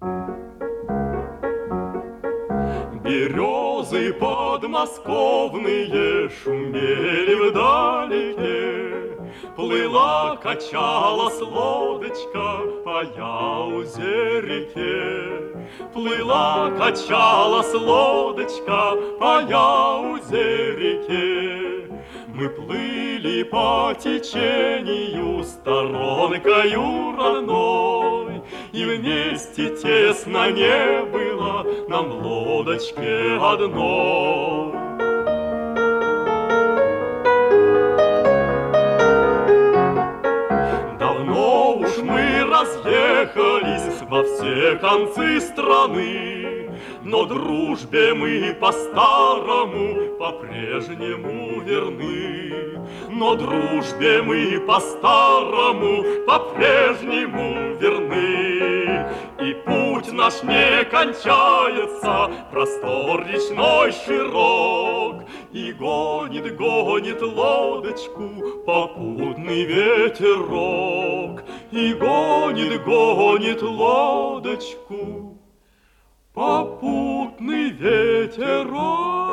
Березы подмосковные шумели вдалеке, плыла, качалась лодочка по Яузе-реке. Плыла, качалась лодочка по Яузе-реке. Мы плыли по течению сторонкою родной, и вместе тесно не было нам в лодочке одной. Давно уж мы разъехались во все концы страны, но дружбе мы по-старому по-прежнему верны. Но дружбе мы по-старому по-прежнему верны. И путь наш не кончается, простор речной широк, и гонит, гонит лодочку попутный ветерок. И гонит, гонит лодочку попутный ветерок.